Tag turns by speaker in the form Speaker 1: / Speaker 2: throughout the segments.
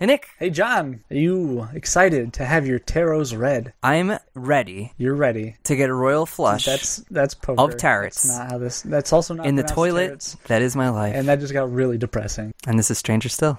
Speaker 1: Hey, Nick.
Speaker 2: Hey, John. Are you excited to have your tarots read?
Speaker 1: I'm ready
Speaker 2: You're ready.
Speaker 1: to get a royal flush
Speaker 2: That's poker.
Speaker 1: of tarots.
Speaker 2: That's not how this. That's also not
Speaker 1: in the
Speaker 2: pronounced
Speaker 1: toilet.
Speaker 2: tarots.
Speaker 1: That is my life.
Speaker 2: And that just got really depressing.
Speaker 1: And this is Stranger Still.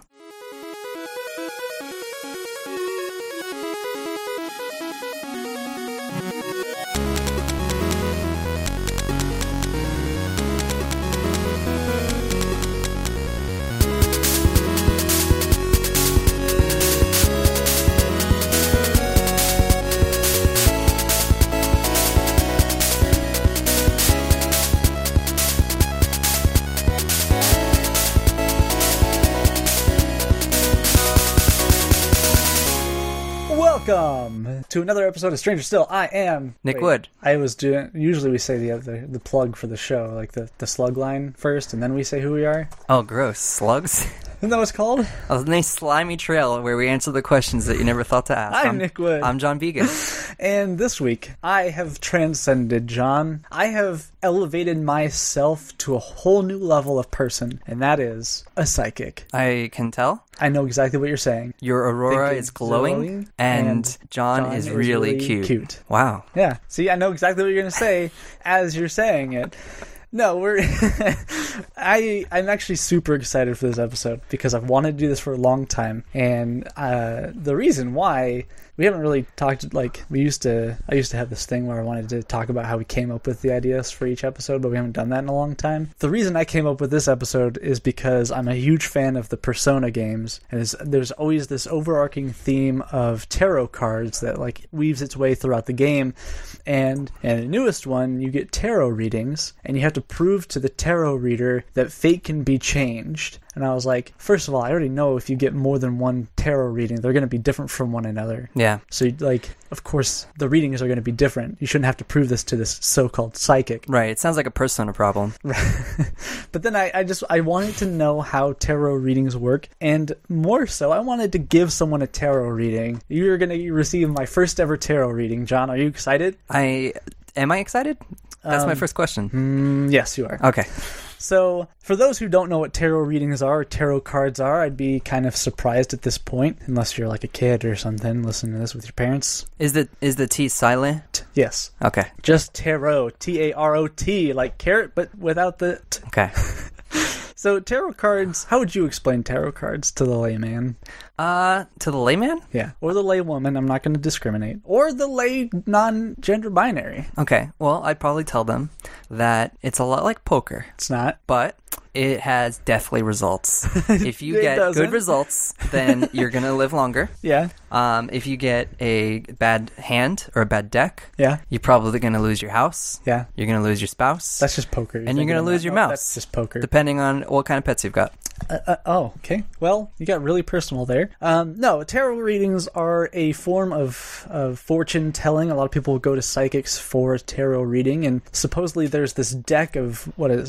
Speaker 2: Welcome to another episode of Stranger Still. I am
Speaker 1: Nick Wood.
Speaker 2: I was doing. Usually we say the plug for the show, like the slug line first, and then we say who we are.
Speaker 1: Oh, gross. Slugs?
Speaker 2: Isn't that what it's called?
Speaker 1: A nice slimy trail where we answer the questions that you never thought to ask.
Speaker 2: I'm Nick Wood.
Speaker 1: I'm John Began.
Speaker 2: And this week, I have transcended John. I have elevated myself to a whole new level of person, and that is a psychic.
Speaker 1: I can tell.
Speaker 2: I know exactly what you're saying.
Speaker 1: Your aurora
Speaker 2: Think
Speaker 1: is
Speaker 2: it's
Speaker 1: glowing, and John is really cute. Wow.
Speaker 2: Yeah. See, I know exactly what you're going to say as you're saying it. No, I'm actually super excited for this episode because I've wanted to do this for a long time, and the reason why we haven't really talked like I used to have this thing where I wanted to talk about how we came up with the ideas for each episode, but we haven't done that in a long time. The reason I came up with this episode is because I'm a huge fan of the Persona games, and there's always this overarching theme of tarot cards that like weaves its way throughout the game, and in the newest one you get tarot readings, and you have to prove to the tarot reader that fate can be changed. And I was like, first of all, I already know if you get more than one tarot reading, they're going to be different from one another.
Speaker 1: Yeah.
Speaker 2: So, like, of course, the readings are going to be different. You shouldn't have to prove this to this so-called psychic.
Speaker 1: Right. It sounds like a Persona problem.
Speaker 2: But then I wanted to know how tarot readings work. And more so, I wanted to give someone a tarot reading. You're going to receive my first ever tarot reading. John, are you excited?
Speaker 1: Am I excited? That's my first question.
Speaker 2: Yes, you are.
Speaker 1: Okay.
Speaker 2: So, for those who don't know what tarot readings are, or tarot cards are, I'd be kind of surprised at this point, unless you're like a kid or something listening to this with your parents.
Speaker 1: Is the T silent?
Speaker 2: Yes.
Speaker 1: Okay.
Speaker 2: Just tarot, T-A-R-O-T, like carrot, but without the t.
Speaker 1: Okay.
Speaker 2: So, tarot cards, how would you explain tarot cards to the layman?
Speaker 1: To the layman?
Speaker 2: Yeah. Or the laywoman, I'm not going to discriminate. Or the lay non-gender binary.
Speaker 1: Okay. Well, I'd probably tell them that it's a lot like poker.
Speaker 2: It's not.
Speaker 1: But it has deathly results. If you get
Speaker 2: doesn't.
Speaker 1: good results, then you're going to live longer.
Speaker 2: Yeah.
Speaker 1: If you get a bad hand or a bad deck,
Speaker 2: Yeah.
Speaker 1: you're probably going to lose your house.
Speaker 2: Yeah.
Speaker 1: You're going to lose your spouse.
Speaker 2: That's just poker.
Speaker 1: And you're going to lose your
Speaker 2: No,
Speaker 1: mouse.
Speaker 2: That's just poker.
Speaker 1: Depending on what kind of pets you've got.
Speaker 2: Oh, okay. Well, you got really personal there. No, tarot readings are a form of fortune telling. A lot of people go to psychics for a tarot reading, and supposedly there's this deck of,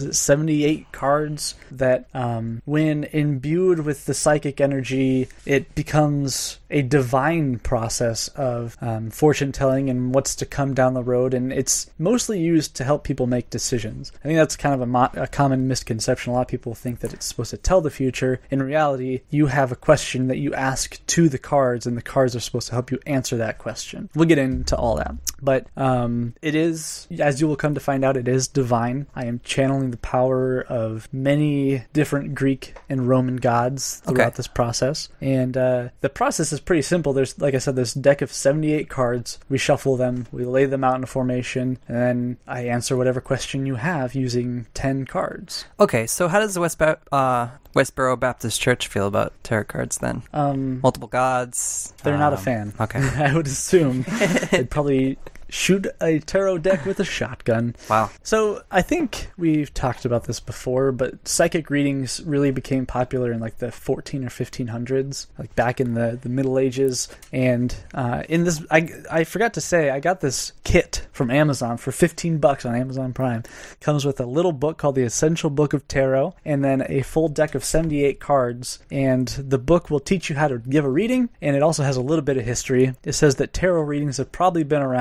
Speaker 2: 78 cards that, when imbued with the psychic energy, it becomes a divine process of fortune telling and what's to come down the road, and it's mostly used to help people make decisions. I think that's kind of a common misconception. A lot of people think that it's supposed to tell the future. In reality, you have a question that you ask to the cards, and the cards are supposed to help you answer that question. We'll get into all that. But it is, as you will come to find out, it is divine. I am channeling the power of many different Greek and Roman gods throughout this process. And the process is pretty simple. There's, like I said, this deck of 78 cards. We shuffle them, we lay them out in a formation, and then I answer whatever question you have using 10 cards.
Speaker 1: Okay, so how does the Westboro Baptist Church feel about tarot cards then? Multiple gods?
Speaker 2: They're not a fan.
Speaker 1: Okay.
Speaker 2: I would assume they'd probably shoot a tarot deck with a shotgun.
Speaker 1: Wow.
Speaker 2: So I think we've talked about this before, but psychic readings really became popular in like the 14 or 1500s, like back in the Middle Ages. And in this, I forgot to say, I got this kit from Amazon for $15 on Amazon Prime. Comes with a little book called The Essential Book of Tarot, and then a full deck of 78 cards. And the book will teach you how to give a reading, and it also has a little bit of history. It says that tarot readings have probably been around for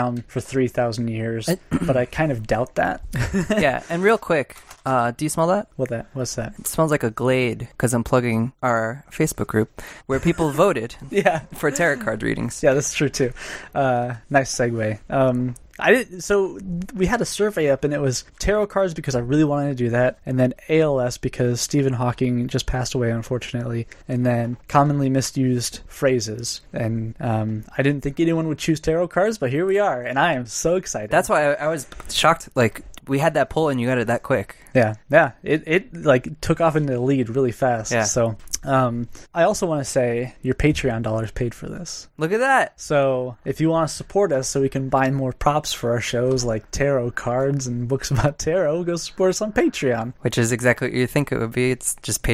Speaker 2: 3,000 years, but I kind of doubt that.
Speaker 1: Yeah, and real quick, do you smell that?
Speaker 2: What's that?
Speaker 1: It smells like a Glade, because I'm plugging our Facebook group where people voted for tarot card readings.
Speaker 2: Yeah, that's true too. Nice segue. So we had a survey up, and it was tarot cards because I really wanted to do that, and then ALS because Stephen Hawking just passed away, unfortunately, and then commonly misused phrases. And I didn't think anyone would choose tarot cards, but here we are, and I am so excited.
Speaker 1: That's why I was shocked. Like, we had that poll, and you got it that quick.
Speaker 2: Yeah. It like took off into the lead really fast. Yeah. So I also want to say your Patreon dollars paid for this.
Speaker 1: Look at that.
Speaker 2: So if you want to support us so we can buy more props for our shows like tarot cards and books about tarot, go support us on Patreon.
Speaker 1: Which is exactly what you think it would be. It's just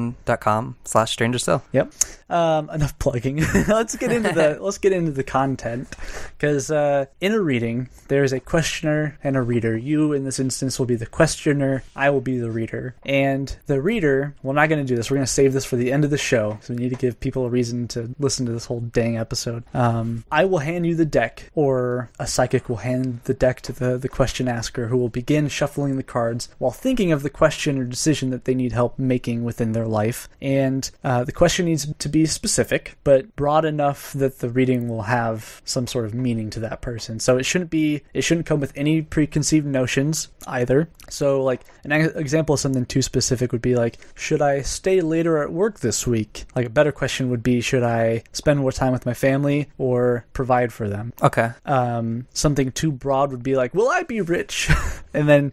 Speaker 1: patreon.com/strangerstill.
Speaker 2: Yep. Enough plugging. Let's get into the content, because in a reading there is a questioner and a reader. You in this instance will be the questioner. I will be the reader. And the reader, we're not going to do this. We're going to save this for the end of the show. So we need to give people a reason to listen to this whole dang episode. I will hand you the deck, or a psychic will hand the deck to the question asker, who will begin shuffling the cards while thinking of the question or decision that they need help making within their life. And the question needs to be specific, but broad enough that the reading will have some sort of meaning to that person. So it shouldn't come with any preconceived notions either. So like an example of something too specific would be like, should I stay later at work this week? Like a better question would be, should I spend more time with my family or provide for them?
Speaker 1: Okay.
Speaker 2: Something too broad would be like, will I be rich? And then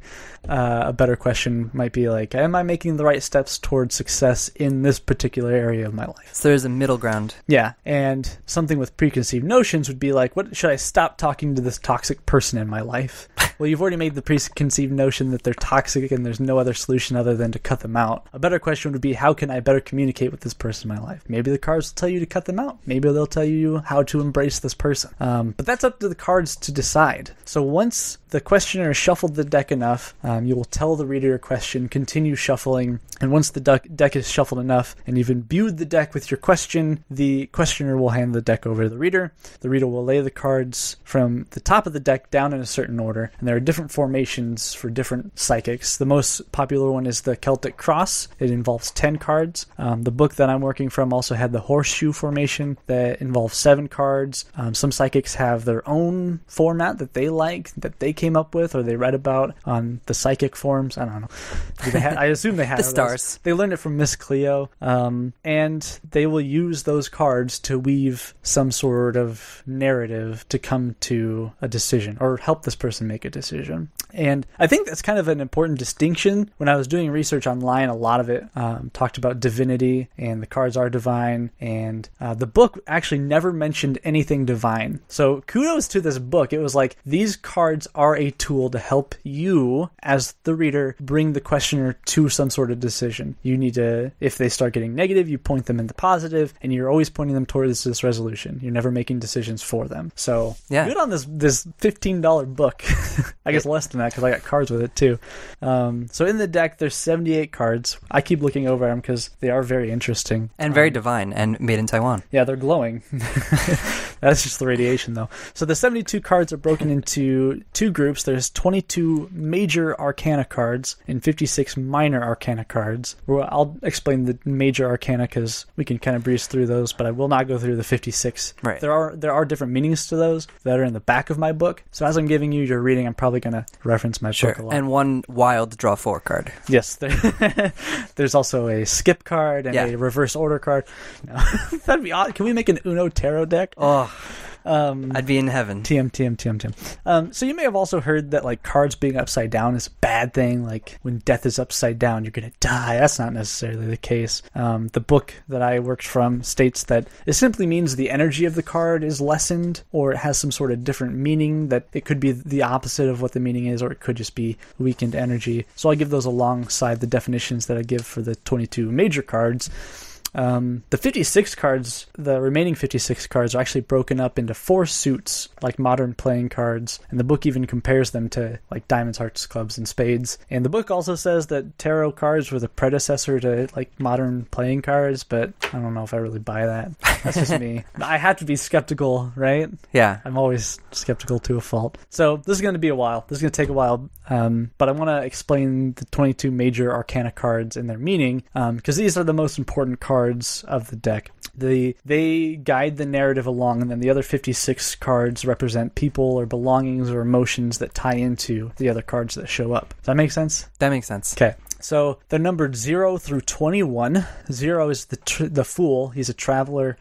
Speaker 2: a better question might be like, am I making the right steps towards success in this particular area of my life?
Speaker 1: So there's a middle ground.
Speaker 2: Yeah. And something with preconceived notions would be like, what should I stop talking to this toxic person in my life? Well, you've already made the preconceived notion that they're toxic and there's no other solution other than to cut them out. A better question would be, how can I better communicate with this person in my life? Maybe the cards will tell you to cut them out. Maybe they'll tell you how to embrace this person. But that's up to the cards to decide. So once the questioner has shuffled the deck enough, you will tell the reader your question, continue shuffling, and once the deck is shuffled enough and you've imbued the deck with your question, the questioner will hand the deck over to the reader. The reader will lay the cards from the top of the deck down in a certain order, and there are different formations for different psychics. The most popular one is the Celtic Cross. It involves 10 cards. The book that I'm working from also had the Horseshoe formation that involves 7 cards. Some psychics have their own format that they like, that they came up with or they read about on the psychic forums. I don't know. I assume they had
Speaker 1: the stars.
Speaker 2: They learned it from Miss Cleo, and they will use those cards to weave some sort of narrative to come to a decision or help this person make a decision. And I think that's kind of an important distinction. When I was doing research online, a lot of it talked about divinity and the cards are divine, and the book actually never mentioned anything divine. So kudos to this book. It was like, these cards are a tool to help you as the reader bring the questioner to some sort of decision. You need to, if they start getting negative, you point them in the positive, and you're always pointing them towards this resolution. You're never making decisions for them. So good on this $15 book. I guess less than that because I got cards with it too. So in the deck there's 78 cards. I keep looking over them because they are very interesting
Speaker 1: and very divine and made in Taiwan.
Speaker 2: Yeah, they're glowing. That's just the radiation though. So the 72 cards are broken into 2 groups. There's 22 major arcana cards and 56 minor arcana cards. I'll explain the major arcana because we can kind of breeze through those, but I will not go through the 56.
Speaker 1: Right.
Speaker 2: There are different meanings to those that are in the back of my book. So as I'm giving you your reading, I'm probally going to reference my book a lot.
Speaker 1: And one wild draw 4 card.
Speaker 2: Yes. There's also a skip card and a reverse order card. No. That'd be odd. Can we make an Uno tarot deck?
Speaker 1: Oh, I'd be in heaven.
Speaker 2: TM. So you may have also heard that like cards being upside down is a bad thing. Like when death is upside down, you're going to die. That's not necessarily the case. The book that I worked from states that it simply means the energy of the card is lessened, or it has some sort of different meaning, that it could be the opposite of what the meaning is, or it could just be weakened energy. So I'll give those alongside the definitions that I give for the 22 major cards. The 56 cards, the remaining 56 cards, are actually broken up into 4 suits, like modern playing cards, and the book even compares them to like diamonds, hearts, clubs, and spades. And the book also says that tarot cards were the predecessor to like modern playing cards, but I don't know if I really buy that. That's just me. I have to be skeptical, right?
Speaker 1: Yeah.
Speaker 2: I'm always skeptical to a fault. So this is going to be a while. This is going to take a while, but I want to explain the 22 major arcana cards and their meaning, because these are the most important cards of the deck. They guide the narrative along, and then the other 56 cards represent people or belongings or emotions that tie into the other cards that show up. Does that make sense?
Speaker 1: That makes sense.
Speaker 2: Okay. So they're numbered 0 through 21. 0 is the fool. He's a traveler.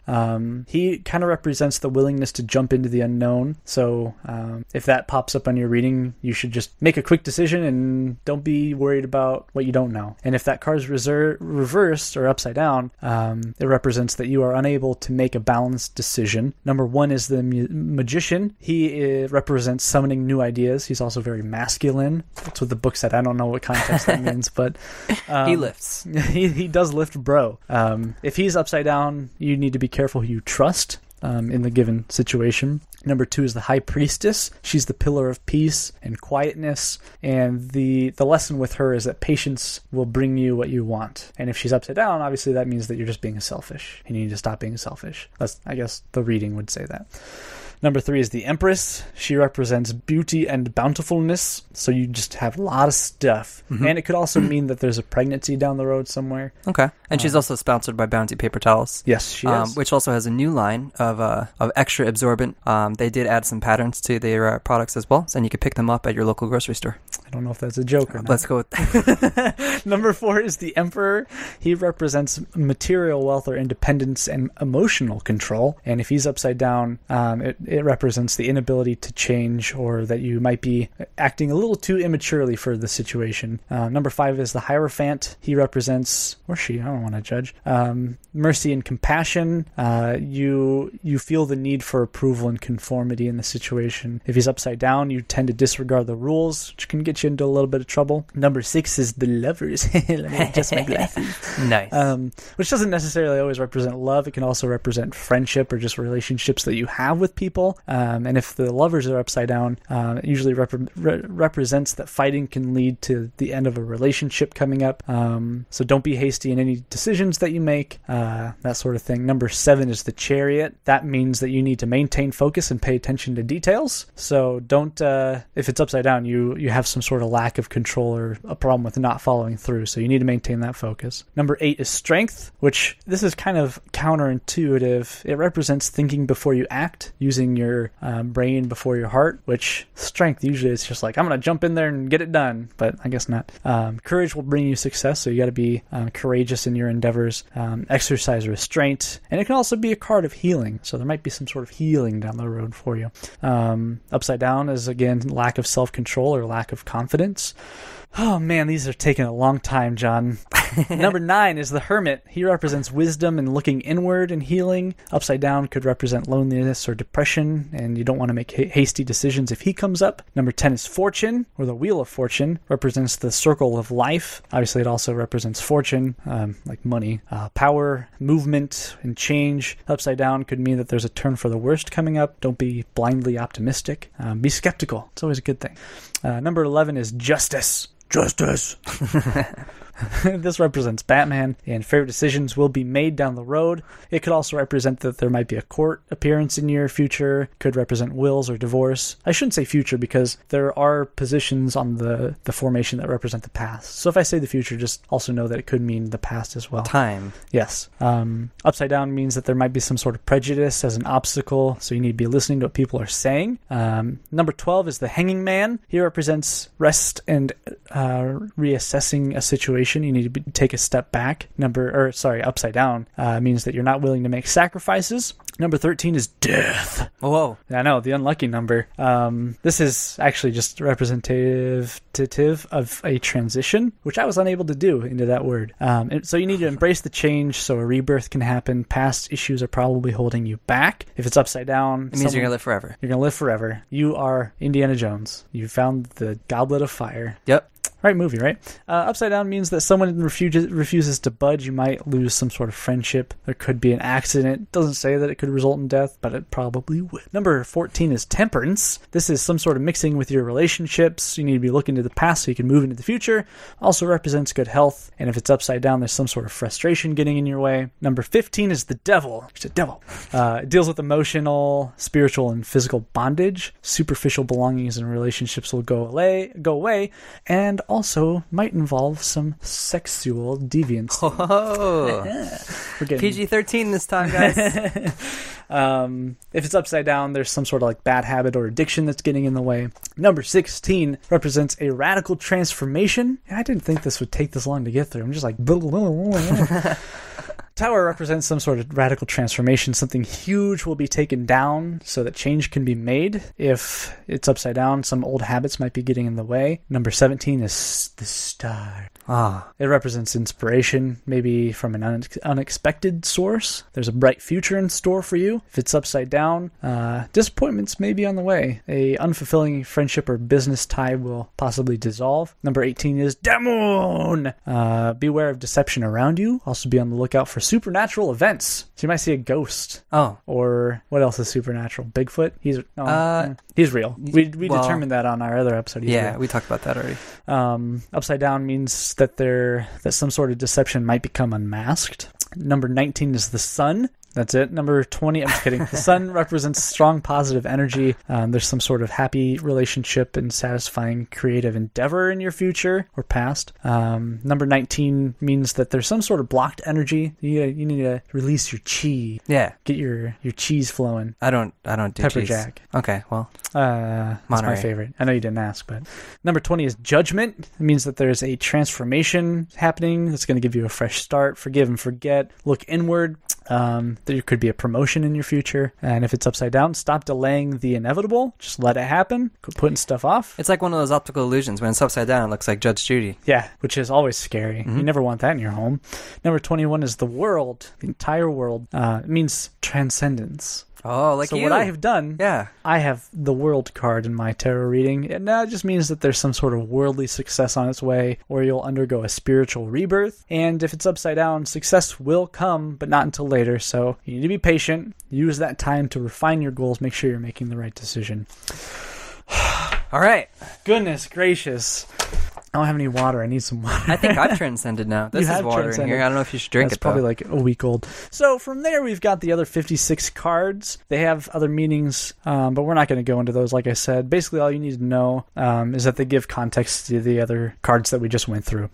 Speaker 2: He kind of represents the willingness to jump into the unknown. So if that pops up on your reading, you should just make a quick decision and don't be worried about what you don't know. And if that card's reversed or upside down, it represents that you are unable to make a balanced decision. Number 1 is the magician. He represents summoning new ideas. He's also very masculine. That's what the book said. I don't know what context that means, but
Speaker 1: he lifts.
Speaker 2: He does lift, bro. If he's upside down, you need to be careful who you trust in the given situation. Number 2 is the high priestess. She's the pillar of peace and quietness, and the lesson with her is that patience will bring you what you want. And if she's upside down, obviously that means that you're just being selfish, and you need to stop being selfish. That's, I guess, the reading would say that. Number 3 is the Empress. She represents beauty and bountifulness, so you just have a lot of stuff. Mm-hmm. And it could also mean that there's a pregnancy down the road somewhere.
Speaker 1: Okay. And she's also sponsored by Bounty Paper Towels.
Speaker 2: Yes, she is.
Speaker 1: Which also has a new line of extra absorbent. They did add some patterns to their products as well, and you can pick them up at your local grocery store.
Speaker 2: I don't know if that's a joke or not.
Speaker 1: Let's go with
Speaker 2: Number 4 is the Emperor. He represents material wealth or independence and emotional control. And if he's upside down, it represents the inability to change, or that you might be acting a little too immaturely for the situation. Number 5 is the Hierophant. He represents, or she, I don't want to judge, mercy and compassion. You feel the need for approval and conformity in the situation. If he's upside down, you tend to disregard the rules, which can get you into a little bit of trouble. Number 6 is the Lovers. Let me adjust my glasses.
Speaker 1: Nice.
Speaker 2: Which doesn't necessarily always represent love. It can also represent friendship or just relationships that you have with people. And if the Lovers are upside down, it usually represents that fighting can lead to the end of a relationship coming up. So don't be hasty in any decisions that you make, that sort of thing. Number 7 is the Chariot. That means that you need to maintain focus and pay attention to details. So don't, if it's upside down, you have some sort of lack of control or a problem with not following through. So you need to maintain that focus. Number 8 is Strength, which this is kind of counterintuitive. It represents thinking before you act, using your brain before your heart, which Strength usually is just like, I'm going to jump in there and get it done, but I guess not. Courage will bring you success, so you got to be courageous in your endeavors. Exercise restraint, and it can also be a card of healing, so there might be some sort of healing down the road for you. Upside down is, again, lack of self-control or lack of confidence. Oh man, these are taking a long time, John. Number 9 is the Hermit. He represents wisdom and looking inward and healing. Upside down could represent loneliness or depression, and you don't want to make hasty decisions if he comes up. Number 10 is Fortune, or the Wheel of Fortune. Represents the circle of life. Obviously, it also represents fortune, like money. Power, movement, and change. Upside down could mean that there's a turn for the worst coming up. Don't be blindly optimistic. Be skeptical. It's always a good thing. Number 11 is Justice. Justice. This represents Batman, and fair decisions will be made down the road. It could also represent that there might be a court appearance in your future. Could represent wills or divorce. I shouldn't say future because there are positions on the formation that represent the past. So if I say the future, just also know that it could mean the past as well.
Speaker 1: Time.
Speaker 2: Yes. Upside down means that there might be some sort of prejudice as an obstacle, so you need to be listening to what people are saying. Number 12 is the Hanging Man. He represents rest and reassessing a situation. You need to take a step back. Upside down means that you're not willing to make sacrifices. Number 13 is Death.
Speaker 1: Whoa.
Speaker 2: I know, the unlucky number. This is actually just representative of a transition, which I was unable to do into that word. So you need to embrace the change so a rebirth can happen. Past issues are probably holding you back. If it's upside down...
Speaker 1: It means you're going to live forever.
Speaker 2: You're going to live forever. You are Indiana Jones. You found the Goblet of Fire.
Speaker 1: Yep.
Speaker 2: Right movie, right? Upside down means that someone refuses to budge. You might lose some sort of friendship. There could be an accident. Doesn't say that it could result in death, but it probably would. Number 14 is temperance. This is some sort of mixing with your relationships. You need to be looking to the past so you can move into the future. Also represents good health. And if it's upside down, there's some sort of frustration getting in your way. Number 15 is the devil. It's a devil. It deals with emotional, spiritual, and physical bondage. Superficial belongings and relationships will go away, and also might involve some sexual deviance.
Speaker 1: Oh, PG-13 this time, guys.
Speaker 2: If it's upside down, there's some sort of like bad habit or addiction that's getting in the way. Number 16 represents a radical transformation. I didn't think this would take this long to get through. I'm just like... Tower represents some sort of radical transformation. Something huge will be taken down so that change can be made. If it's upside down, some old habits might be getting in the way. Number 17 is the star. It represents inspiration, maybe from an unexpected source. There's a bright future in store for you. If it's upside down, disappointments may be on the way. A unfulfilling friendship or business tie will possibly dissolve. Number 18 is demon. Beware of deception around you. Also be on the lookout for supernatural events. So you might see a ghost. Or what else is supernatural? Bigfoot? He's real. We determined that on our other episode.
Speaker 1: Yeah, we talked about that already.
Speaker 2: Upside down means that some sort of deception might become unmasked. Number 19 is the sun. That's it. Number 20, I'm just kidding. The sun represents strong positive energy. There's some sort of happy relationship and satisfying creative endeavor in your future or past. Number 19 means that there's some sort of blocked energy. You need to release your chi.
Speaker 1: Yeah.
Speaker 2: Get your cheese flowing.
Speaker 1: I don't do
Speaker 2: Pepper
Speaker 1: cheese.
Speaker 2: Jack.
Speaker 1: Okay, well.
Speaker 2: That's my favorite. I know you didn't ask, but number 20 is judgment. It means that there's a transformation happening that's going to give you a fresh start. Forgive and forget. Look inward. There could be a promotion in your future. And if it's upside down, stop delaying the inevitable. Just let it happen. Quit putting stuff off.
Speaker 1: It's like one of those optical illusions. When it's upside down, it looks like Judge Judy.
Speaker 2: Yeah, which is always scary. You never want that in your home. Number 21 is the world. The entire world. It means transcendence.
Speaker 1: Oh, like
Speaker 2: so
Speaker 1: you.
Speaker 2: What I have done,
Speaker 1: yeah,
Speaker 2: I have the world card in my tarot reading, and that just means that there's some sort of worldly success on its way, or you'll undergo a spiritual rebirth. And if it's upside down, success will come, but not until later. So you need to be patient. Use that time to refine your goals. Make sure you're making the right decision.
Speaker 1: All right.
Speaker 2: Goodness gracious. I don't have any water. I need some water.
Speaker 1: I think I've transcended now. This is water in here. I don't know if you should drink it, though.
Speaker 2: It's probably like a week old. So from there, we've got the other 56 cards. They have other meanings, but we're not going to go into those, like I said. Basically, all you need to know is that they give context to the other cards that we just went through.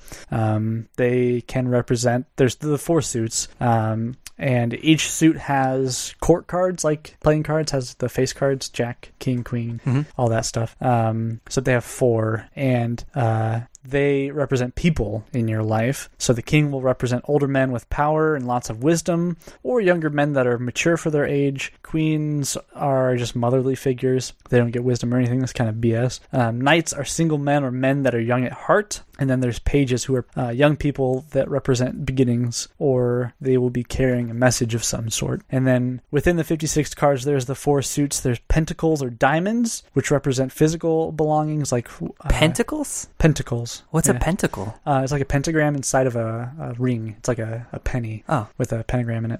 Speaker 2: They can represent... There's the 4 suits, and each suit has court cards, like playing cards, has the face cards, Jack, King, Queen, all that stuff. So they have 4, and they represent people in your life. So the king will represent older men with power and lots of wisdom, or younger men that are mature for their age. Queens are just motherly figures. They don't get wisdom or anything. That's kind of BS. Knights are single men or men that are young at heart. And then there's pages who are young people that represent beginnings, or they will be carrying a message of some sort. And then within the 56 cards, there's the 4 suits. There's pentacles or diamonds, which represent physical belongings like...
Speaker 1: Pentacles?
Speaker 2: Pentacles.
Speaker 1: What's a pentacle?
Speaker 2: It's like a pentagram inside of a ring. It's like a penny with a pentagram in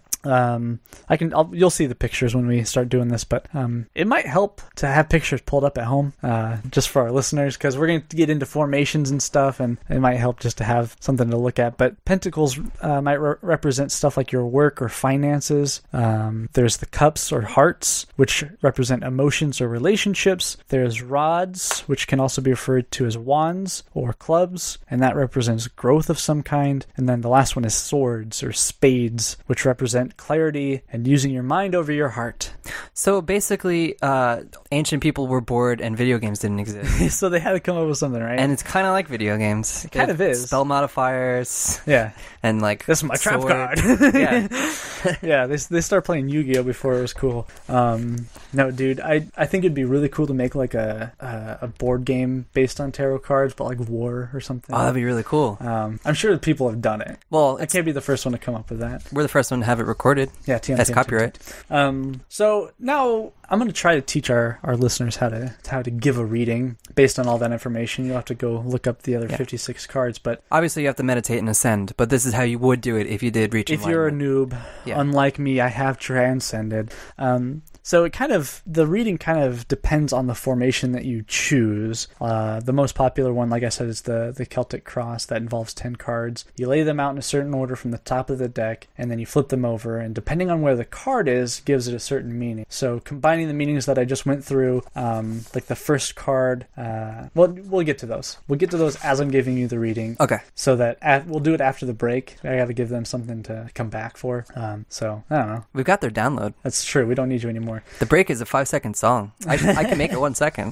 Speaker 2: it. You'll see the pictures when we start doing this, but it might help to have pictures pulled up at home, just for our listeners, because we're going to get into formations and stuff, and it might help just to have something to look at. But pentacles might represent stuff like your work or finances. There's the cups or hearts, which represent emotions or relationships. There's rods, which can also be referred to as wands or clubs, and that represents growth of some kind. And then the last one is swords or spades, which represent clarity and using your mind over your heart.
Speaker 1: So basically, ancient people were bored and video games didn't exist.
Speaker 2: So they had to come up with something, right?
Speaker 1: And it's kind of like video games.
Speaker 2: It kind of is.
Speaker 1: Spell modifiers.
Speaker 2: Yeah.
Speaker 1: And like...
Speaker 2: This is my trap card.
Speaker 1: Yeah.
Speaker 2: Yeah, they start playing Yu-Gi-Oh! Before it was cool. No, dude, I think it'd be really cool to make like a board game based on tarot cards, but like war cover or something.
Speaker 1: Oh, that'd be really cool.
Speaker 2: I'm sure people have done it.
Speaker 1: Well,
Speaker 2: I can't be the first one to come up with that.
Speaker 1: we're the first one to have it recorded.
Speaker 2: Yeah,
Speaker 1: That's copyright.
Speaker 2: So now I'm going to try to teach our listeners how to give a reading based on all that information. You'll have to go look up the other 56 cards, but
Speaker 1: Obviously, you have to meditate and ascend, but this is how you would do it if you did reach
Speaker 2: if you're a noob, unlike me, I have transcended. So the reading kind of depends on the formation that you choose. The most popular one, like I said, is the Celtic Cross. That involves 10 cards. You lay them out in a certain order from the top of the deck, and then you flip them over, and depending on where the card is, gives it a certain meaning. So combining the meanings that I just went through, like the first card, we'll get to those. We'll get to those as I'm giving you the reading.
Speaker 1: Okay.
Speaker 2: So that we'll do it after the break. I got to give them something to come back for. So, I don't know.
Speaker 1: We've got their download.
Speaker 2: That's true. We don't need you anymore.
Speaker 1: The break is a 5-second song. I can make it 1 second.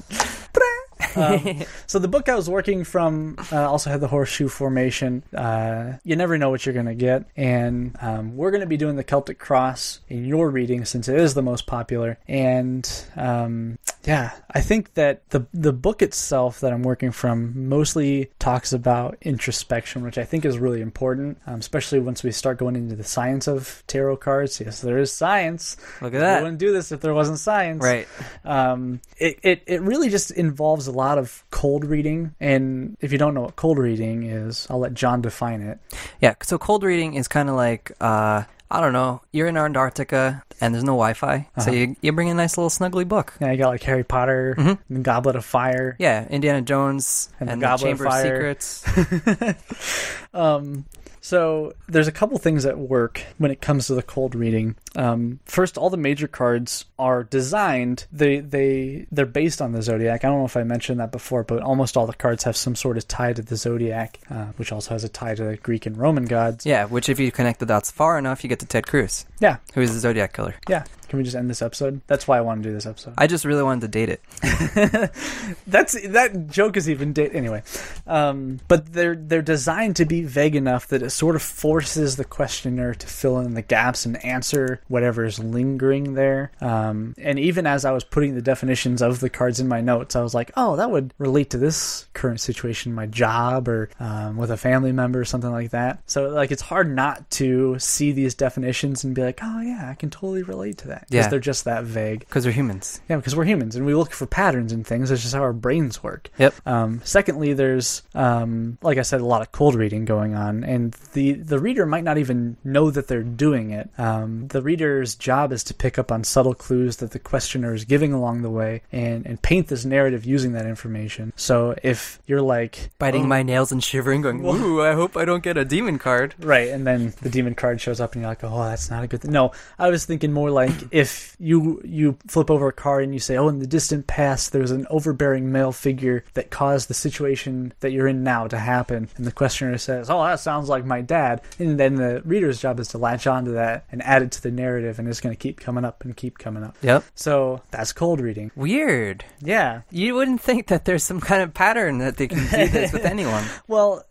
Speaker 2: So the book I was working from also had the horseshoe formation. You never know what you're going to get. And we're going to be doing the Celtic Cross in your reading since it is the most popular. And I think that the book itself that I'm working from mostly talks about introspection, which I think is really important, especially once we start going into the science of tarot cards. Yes, there is science.
Speaker 1: Look at that.
Speaker 2: We wouldn't do this if there wasn't science.
Speaker 1: Right.
Speaker 2: It really just involves a lot of cold reading, and if you don't know what cold reading is, I'll let John define it.
Speaker 1: Yeah, so cold reading is kind of like, I don't know, you're in Antarctica and there's no Wi-Fi, so you bring a nice little snuggly book.
Speaker 2: Yeah, you got like Harry Potter, and the Goblet of Fire.
Speaker 1: Yeah, Indiana Jones and the
Speaker 2: Goblet
Speaker 1: Chamber
Speaker 2: of Fire.
Speaker 1: Secrets.
Speaker 2: So there's a couple things that work when it comes to the cold reading. First, all the major cards are designed. They're based on the zodiac. I don't know if I mentioned that before, but almost all the cards have some sort of tie to the zodiac, which also has a tie to the Greek and Roman gods.
Speaker 1: Yeah, which if you connect the dots far enough, you get to Ted Cruz.
Speaker 2: Yeah,
Speaker 1: who is the zodiac killer.
Speaker 2: Yeah. Can we just end this episode? That's why I want to do this episode.
Speaker 1: I just really wanted to date it.
Speaker 2: That joke is even anyway. But they're designed to be vague enough that it sort of forces the questioner to fill in the gaps and answer whatever is lingering there. And even as I was putting the definitions of the cards in my notes, I was like, oh, that would relate to this current situation, my job, or with a family member or something like that. So like it's hard not to see these definitions and be like, oh yeah, I can totally relate to that. Because they're just that vague.
Speaker 1: Because we're humans.
Speaker 2: Yeah, because we're humans, and we look for patterns in things. It's just how our brains work.
Speaker 1: Yep.
Speaker 2: Secondly, there's, like I said, a lot of cold reading going on, and the reader might not even know that they're doing it. The reader's job is to pick up on subtle clues that the questioner is giving along the way, and paint this narrative using that information. So if you're like...
Speaker 1: biting my nails and shivering, going, ooh, I hope I don't get a demon card.
Speaker 2: Right, and then the demon card shows up, and you're like, oh, that's not a good thing. No, I was thinking more like, if you flip over a card and you say, oh, in the distant past there's an overbearing male figure that caused the situation that you're in now to happen, and the questioner says, oh, that sounds like my dad, and then the reader's job is to latch onto that and add it to the narrative, and it's going to keep coming up and keep coming up.
Speaker 1: Yep.
Speaker 2: So that's cold reading.
Speaker 1: Weird.
Speaker 2: Yeah.
Speaker 1: You wouldn't think that there's some kind of pattern that they can do this with anyone.
Speaker 2: Well,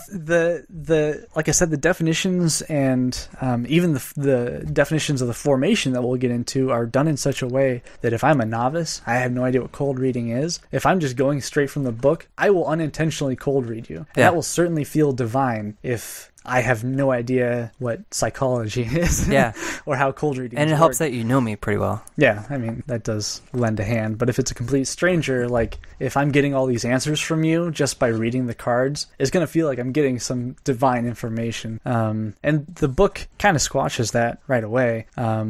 Speaker 2: the like I said, the definitions and even the definitions of the formation that we'll get into are done in such a way that if I'm a novice, I have no idea what cold reading is. If I'm just going straight from the book, I will unintentionally cold read you. And that will certainly feel divine if I have no idea what psychology is.
Speaker 1: Yeah.
Speaker 2: Or how cold reading
Speaker 1: and it
Speaker 2: work.
Speaker 1: helps that you know me pretty well.
Speaker 2: Yeah, I mean, that does lend a hand. But if it's a complete stranger, like, if I'm getting all these answers from you just by reading the cards, it's going to feel like I'm getting some divine information. And the book kind of squashes that right away.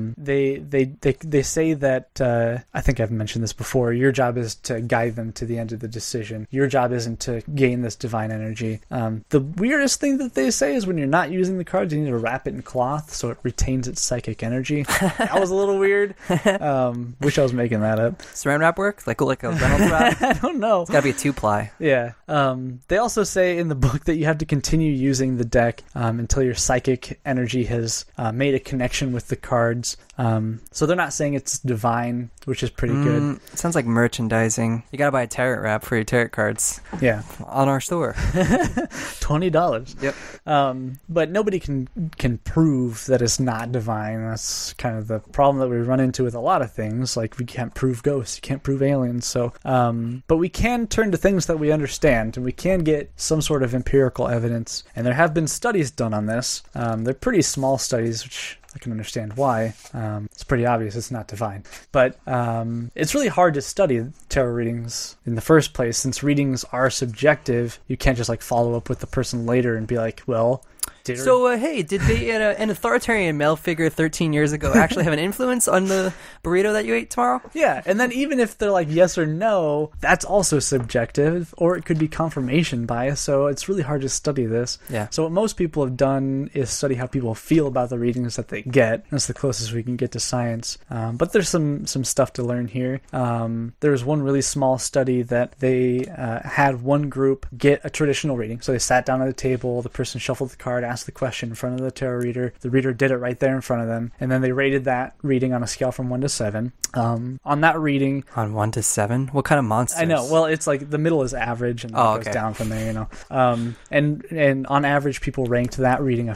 Speaker 2: They say that, I think I've mentioned this before, your job is to guide them to the end of the decision. Your job isn't to gain this divine energy. The weirdest thing that they say is when you're not using the cards, you need to wrap it in cloth so it retains its psychic energy. That was a little weird. Wish I was making that up.
Speaker 1: Saran wrap work? Like a Reynolds wrap?
Speaker 2: I don't know.
Speaker 1: It's got to be a 2-ply.
Speaker 2: Yeah. They also say in the book that you have to continue using the deck until your psychic energy has made a connection with the cards. So they're not saying it's divine, which is pretty good.
Speaker 1: It sounds like merchandising. You got to buy a tarot wrap for your tarot cards.
Speaker 2: Yeah.
Speaker 1: On our store.
Speaker 2: $20.
Speaker 1: Yep.
Speaker 2: But nobody can prove that it's not divine. That's kind of the problem that we run into with a lot of things. Like, we can't prove ghosts, you can't prove aliens. So, but we can turn to things that we understand, and we can get some sort of empirical evidence. And there have been studies done on this. They're pretty small studies, which I can understand why. It's pretty obvious it's not divine. But it's really hard to study tarot readings in the first place. Since readings are subjective, you can't just like follow up with the person later and be like, well...
Speaker 1: So, hey, did an authoritarian male figure 13 years ago actually have an influence on the burrito that you ate tomorrow?
Speaker 2: Yeah, and then even if they're like yes or no, that's also subjective, or it could be confirmation bias, so it's really hard to study this.
Speaker 1: Yeah.
Speaker 2: So what most people have done is study how people feel about the readings that they get. That's the closest we can get to science. But there's some stuff to learn here. There was one really small study that they had one group get a traditional reading. So they sat down at a table, the person shuffled the card, asked the question in front of the tarot reader. The reader did it right there in front of them, and then they rated that reading on a scale from 1 to 7. On that reading,
Speaker 1: on 1 to 7, what kind of monsters?
Speaker 2: I know. Well, it's like the middle is average, and then it goes down from there. You know, and on average, people ranked that reading a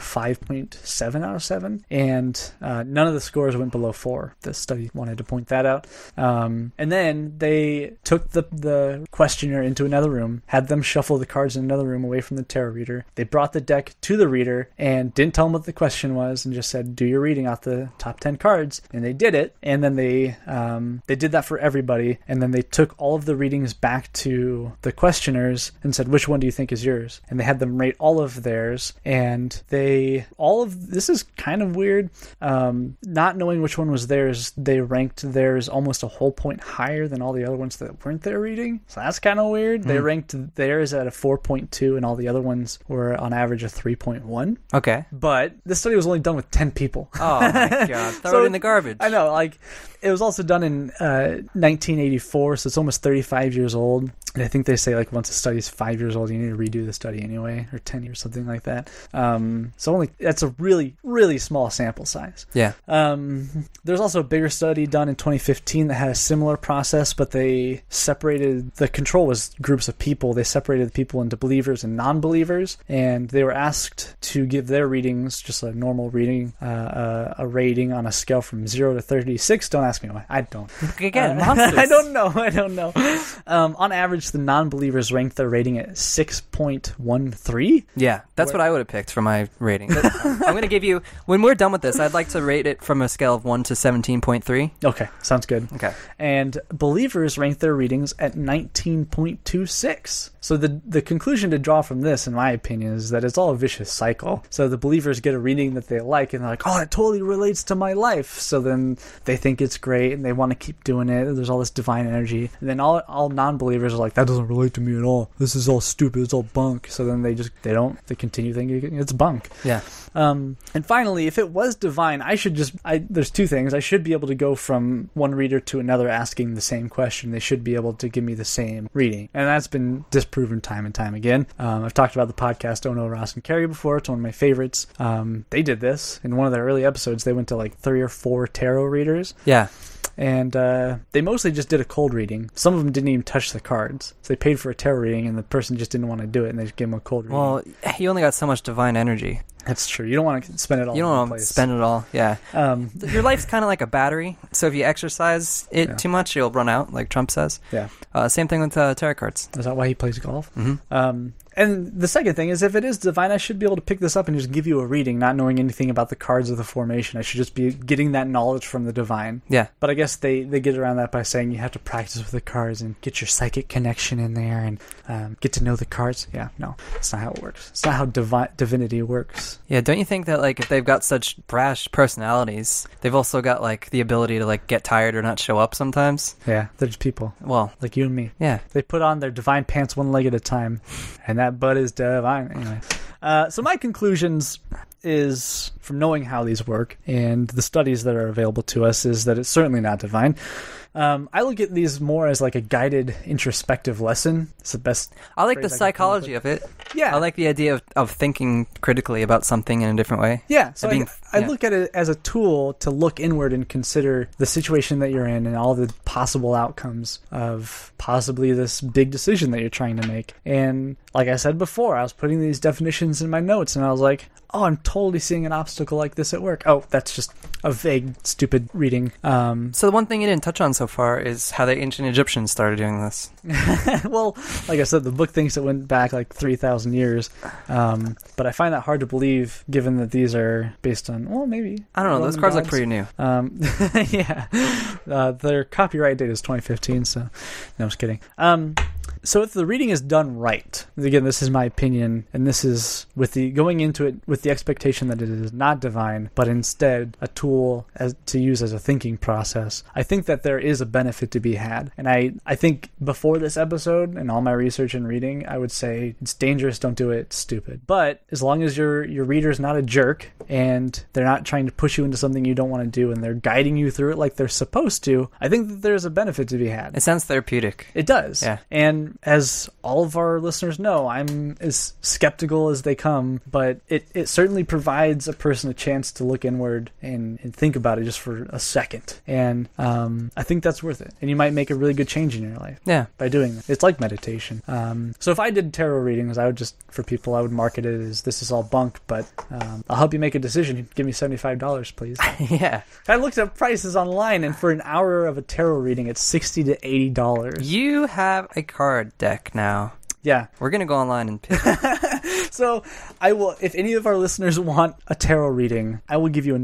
Speaker 2: 5.7 out of 7, and none of the scores went below 4. The study wanted to point that out. And then they took the questioner into another room, had them shuffle the cards in another room away from the tarot reader. They brought the deck to the reader and didn't tell them what the question was, and just said, do your reading out the top 10 cards. And they did it, and then they did that for everybody, and then they took all of the readings back to the questioners and said, which one do you think is yours? And they had them rate all of theirs, and this is kind of weird, not knowing which one was theirs, they ranked theirs almost a whole point higher than all the other ones that weren't their reading. So that's kind of weird. They ranked theirs at a 4.2, and all the other ones were on average a 3.1.
Speaker 1: Okay.
Speaker 2: But this study was only done with 10 people.
Speaker 1: Oh my god. Throw it in the garbage.
Speaker 2: I know, like, it was also done in 1984, so it's almost 35 years old. And I think they say, like, once a study is 5 years old, you need to redo the study anyway, or 10 years, something like that. So that's a really, really small sample size.
Speaker 1: Yeah.
Speaker 2: There's also a bigger study done in 2015 that had a similar process, but they separated, the control was groups of people. They separated the people into believers and non-believers, and they were asked to give their readings, just a normal reading, a rating on a scale from 0 to 36. Don't ask me why. I don't.
Speaker 1: Again, monsters.
Speaker 2: I don't know. On average, the non-believers ranked their rating at 6.13.
Speaker 1: Yeah, that's what I would have picked for my rating. I'm going to give you, when we're done with this, I'd like to rate it from a scale of 1 to 17.3.
Speaker 2: Okay, sounds good.
Speaker 1: Okay.
Speaker 2: And believers ranked their readings at 19.26. So the conclusion to draw from this, in my opinion, is that it's all a vicious cycle. So the believers get a reading that they like, and they're like, oh, it totally relates to my life. So then they think it's great, and they want to keep doing it. There's all this divine energy. And then all non-believers are like, that doesn't relate to me at all. This is all stupid. It's all bunk. So then they continue thinking it's bunk.
Speaker 1: Yeah.
Speaker 2: And finally, if it was divine, there's two things. I should be able to go from one reader to another asking the same question. They should be able to give me the same reading. And that's been disproven time and time again. I've talked about the podcast Ono, Ross, and Carrie before. It's one of my favorites. They did this. In one of their early episodes, they went to like 3 or 4 tarot readers. Yeah. And they mostly just did a cold reading. Some of them didn't even touch the cards. So they paid for a tarot reading, and the person just didn't want to do it, and they just gave them a cold reading.
Speaker 1: Well, you only got so much divine energy.
Speaker 2: That's true. You don't want to spend it all.
Speaker 1: You don't want to spend it all, yeah. Your life's kind of like a battery, so if you exercise it too much, you'll run out, like Trump says. Yeah. Same thing with tarot cards.
Speaker 2: Is that why he plays golf? Mm-hmm. And the second thing is, if it is divine, I should be able to pick this up and just give you a reading, not knowing anything about the cards or the formation. I should just be getting that knowledge from the divine. Yeah. But I guess they get around that by saying you have to practice with the cards and get your psychic connection in there and get to know the cards. Yeah, no, that's not how it works. It's not how divinity works.
Speaker 1: Yeah, don't you think that, like, if they've got such brash personalities, they've also got, like, the ability to, like, get tired or not show up sometimes?
Speaker 2: Yeah, they're just people.
Speaker 1: Well,
Speaker 2: like you and me.
Speaker 1: Yeah.
Speaker 2: They put on their divine pants one leg at a time, and that butt is divine. Anyway. So my conclusions is, from knowing how these work and the studies that are available to us, is that it's certainly not divine. I look at these more as like a guided introspective lesson. It's the best.
Speaker 1: I like the psychology of it.
Speaker 2: Yeah.
Speaker 1: I like the idea of thinking critically about something in a different way.
Speaker 2: Yeah. So I look at it as a tool to look inward and consider the situation that you're in and all the possible outcomes of possibly this big decision that you're trying to make. And like I said before, I was putting these definitions in my notes and I was like, oh, I'm totally seeing an obstacle like this at work. Oh, that's just a vague, stupid reading.
Speaker 1: So the one thing you didn't touch on so far is how the ancient Egyptians started doing this.
Speaker 2: Well, like I said, the book thinks it went back like 3,000 years. But I find that hard to believe, given that these are based on, well, maybe.
Speaker 1: I don't know. Those cards look pretty new.
Speaker 2: Yeah. Their copyright date is 2015, so no, I'm just kidding. So if the reading is done right, again, this is my opinion, and this is going into it with the expectation that it is not divine, but instead a tool to use as a thinking process, I think that there is a benefit to be had. And I think before this episode and all my research and reading, I would say it's dangerous, don't do it, it's stupid. But as long as your reader's not a jerk and they're not trying to push you into something you don't want to do and they're guiding you through it like they're supposed to, I think that there's a benefit to be had.
Speaker 1: It sounds therapeutic.
Speaker 2: It does.
Speaker 1: Yeah.
Speaker 2: And as all of our listeners know, I'm as skeptical as they come, but it certainly provides a person a chance to look inward and think about it just for a second. And I think that's worth it. And you might make a really good change in your life by doing it. It's like meditation. So if I did tarot readings, I would market it as this is all bunk, but I'll help you make a decision. Give me $75, please.
Speaker 1: Yeah.
Speaker 2: I looked up prices online, and for an hour of a tarot reading, it's $60 to $80.
Speaker 1: You have a card deck now.
Speaker 2: Yeah.
Speaker 1: We're going to go online and pick.
Speaker 2: So I will, if any of our listeners want a tarot reading, I will give you a